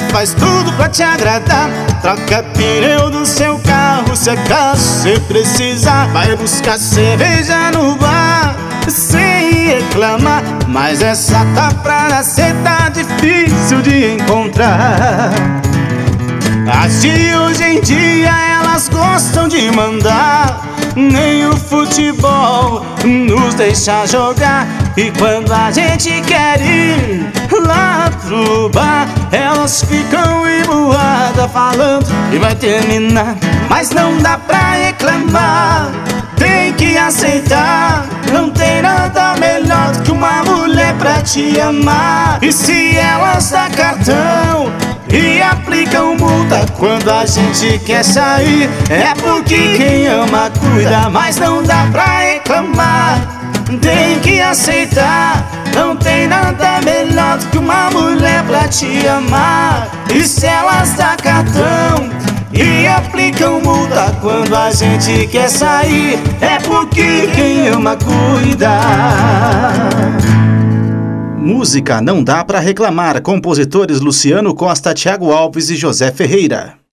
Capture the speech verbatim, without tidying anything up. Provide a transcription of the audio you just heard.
faz tudo pra te agradar. Troca pneu do seu carro se acaso você precisar. Vai buscar cerveja no bar sem reclamar. Mas essa tá pra nascer, tá difícil de encontrar. As de hoje em dia elas gostam de mandar. Nem o futebol nos deixa jogar. E quando a gente quer ir lá pro bar, elas ficam emburradas falando que vai terminar. Mas não dá pra reclamar, tem que aceitar. Não tem nada melhor do que uma mulher pra te amar. E se elas dão cartão e aplicam multa quando a gente quer sair, é porque quem ama cuida. Mas não dá pra reclamar, tem que aceitar. Não tem nada melhor do que uma mulher pra te amar. E se elas dão cartão e aplicam multa quando a gente quer sair, é porque quem ama cuida. Música Não Dá Pra Reclamar, compositores Luciano Costa, Thiago Alves e José Ferreira.